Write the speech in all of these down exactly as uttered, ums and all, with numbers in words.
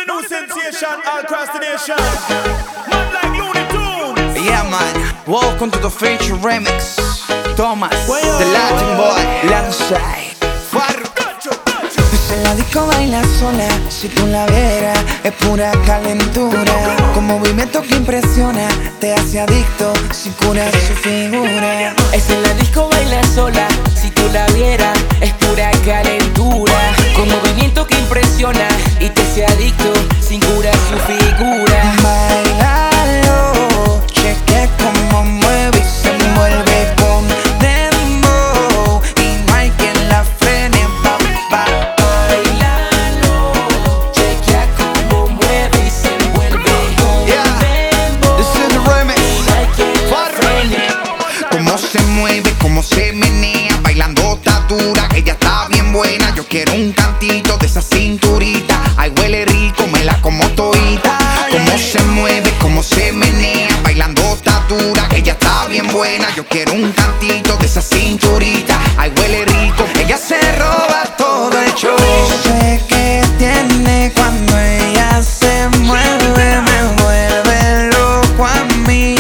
the new sensation all across the nation. Man like Looney Tunes. Yeah, man. Welcome to the feature remix. Thomas, the Latin boy, Lansai, Farro. En la disco baila sola, si tú la vieras, es pura calentura. Con movimiento que impresiona, te hace adicto, sin cura su figura. Es en la disco baila sola, si tú la vieras, es pura calentura. Con movimiento que impresiona y te hace adicto, sin cura su figura. Bailalo, cheque como mueve y se mueve con dembow, y no hay quien la frene, pa, pa. Cómo se menea, bailando está dura, ella está bien buena. Yo quiero un cantito de esa cinturita. Ay, huele rico, me la como todita. Cómo se mueve, cómo se menea, bailando está dura, ella está bien buena. Yo quiero un cantito de esa cinturita. Ay, huele rico, ella se roba todo el show. Sé que tiene cuando ella se mueve, me vuelve loco a mí.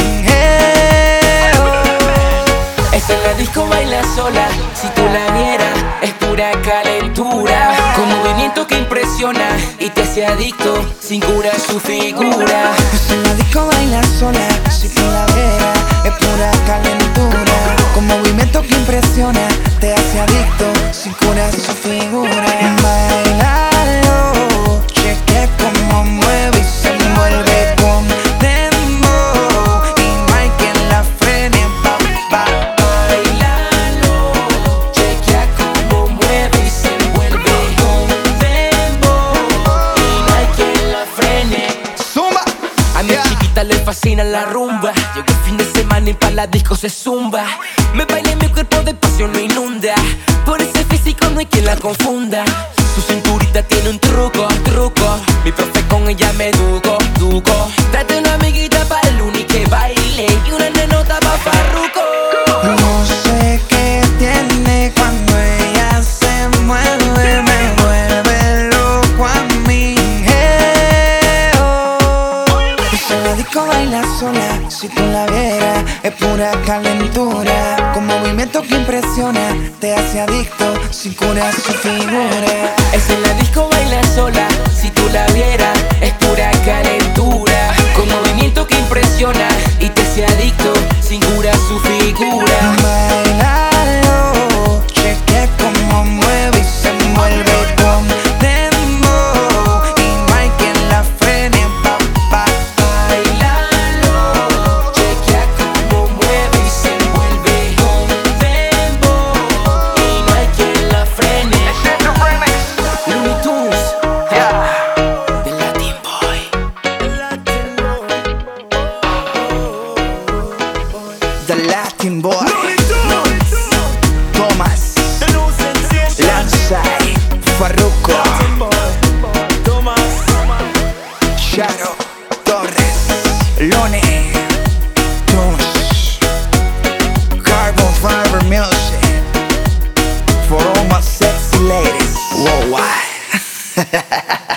En la disco baila sola, si tú la vieras, es pura calentura. Con movimiento que impresiona y te hace adicto, sin cura su figura. En la disco baila sola, si tú la vieras, es pura calentura. Con movimiento que impresiona, te hace adicto, sin cura su figura. Bailalo, cheque como mueve y se mueve con dembow, y no hay quien la frene, pa, pa. Le fascina la rumba. Llegó el fin de semana y pa' la disco se zumba. Me baila y mi cuerpo de pasión lo inunda. Por ese físico no hay quien la confunda. Su cinturita tiene un truco, truco. Mi profe con ella me educo, educo. Trate una amiguita pa' el único que baile y una nenota pa' Farruko. No sé qué tiene cuando ella se mueve, me vuelve loco a mí. Hey, oh. En la disco baila sola, si tú la vieras, es pura calentura. Con movimiento que impresiona, te hace adicto, sin cura su figura. Es en la disco baila sola, si tú la vieras, es pura calentura. Con movimiento que impresiona y te hace adicto, sin cura su figura. Bailalo, cheque como mueve y se mueve con dembow, y no hay quien la frene, pa, pa. Bailalo, chequea como mueve y se mueve con dembow, y no hay quien la frene. Looney Tunes, yeah. The Latin boy. The Latin boy, Thomas, Lansai, Farruko, Shadow, Torres, Lone, Tunes, Carbon Fiber Music, for all my sexy ladies worldwide.